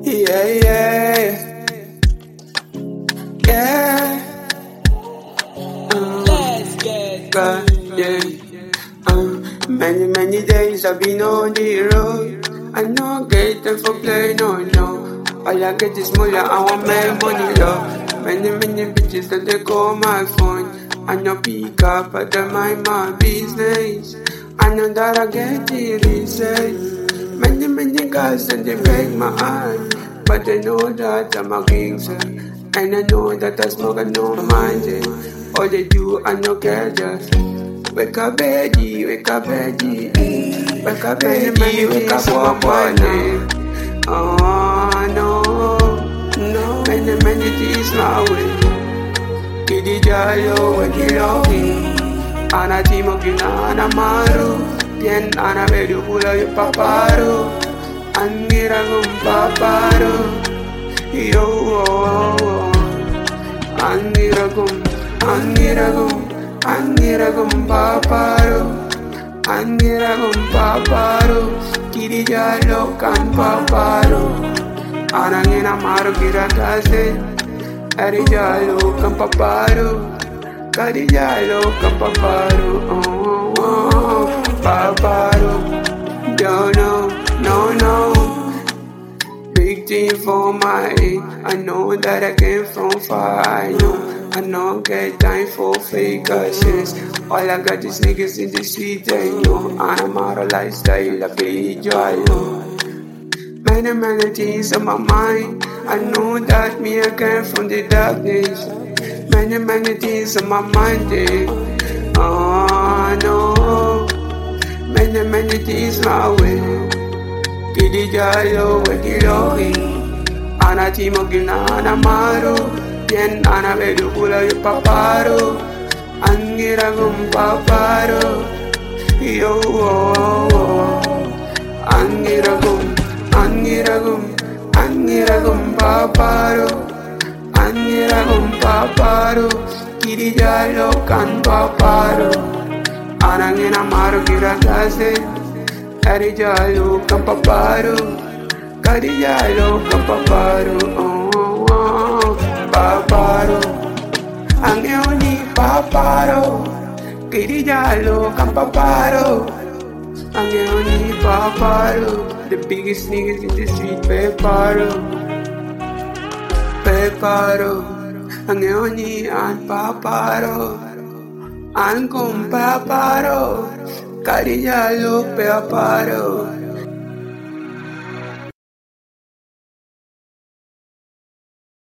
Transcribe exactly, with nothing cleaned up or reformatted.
Yeah, yeah, yeah. Um, Let's get God, yeah. Um, many, many days I've been on the road. I no get them for play, no, no. All I get is money, I want make money, love. Many, many bitches that they call my phone. I no pick up, but they mind my business. I know that I get the reason. Many, many guys and they break my heart. But they know that I'm a gangster. And I know that I smoke and no mind it. All they do, I no care just. Wake up, baby, wake up, baby. Wake up, baby, wake up, walk on it. Oh, no, no. Many, many things my way. Kidi jalo, wake up. Ana timo kina ana maru. Tien ana vedu pula yu paparo. Angira gum paparo. Yo, oh, oh. Angira gum, angira gum. Angira gum paparo, angira gum paparo, kiri jalo kan paparo, anangena maru kira kase, ari jalo kan paparo, kari jalo kan paparo, oh, oh, oh, paparo, don't know, no, no, big thing for my head, I know that I came from far, I know. I don't get time for fake shit. All I got is niggas in the street, and yo, I'm out of lifestyle, I pay joy, yo. Many, many things on my mind. I know that me, I came from the darkness. Many, many things on my mind, eh. Oh, no. Many, many things my way. Kidi jalo, wake logi. Anatimo gina, anamaro. Tien ana vedu pula yu paparo. Angira gum paparo. Yo, oh, oh. Angira gum, angira gum, angira gum paparo. Angira gum paparo. Kiri jalo kan paparo. Anangena maru kira kase. Kari jalo kan paparo. Kari jalo kan paparo. Oh, oh. Paparo, angeoni paparo, kiri jalo kan paparo, angeoni paparo, the biggest niggas in the street, peparo, peparo, angeoni an paparo, an con paparo, kari jalo peparo.